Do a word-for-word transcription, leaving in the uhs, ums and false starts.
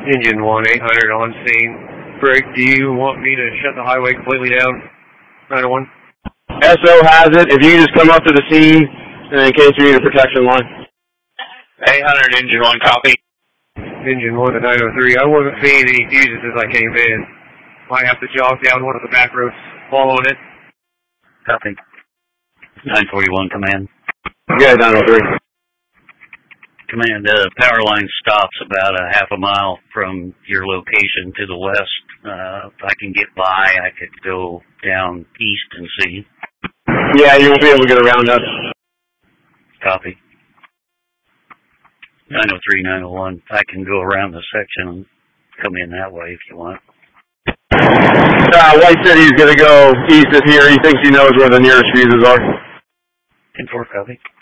Engine one, eight hundred on scene. Greg, do you want me to shut the highway completely down? nine oh one. S O has it. If you can just come up to the scene in case you need a protection line. eight hundred, engine one, copy. Engine one to nine oh three. I wasn't seeing any fuses as I came in. Might have to jog down one of the back roads following it. Copy. nine forty-one, command. Yeah, nine oh three. Command, uh, power line stops about a half a mile from your location to the west. Uh, if I can get by, I could go down east and see. Yeah, you won't be able to get around us. Copy. nine oh three, nine oh one. I can go around the section and come in that way if you want. Uh, White City's going to go east of here. He thinks he knows where the nearest fuses are. ten four, copy.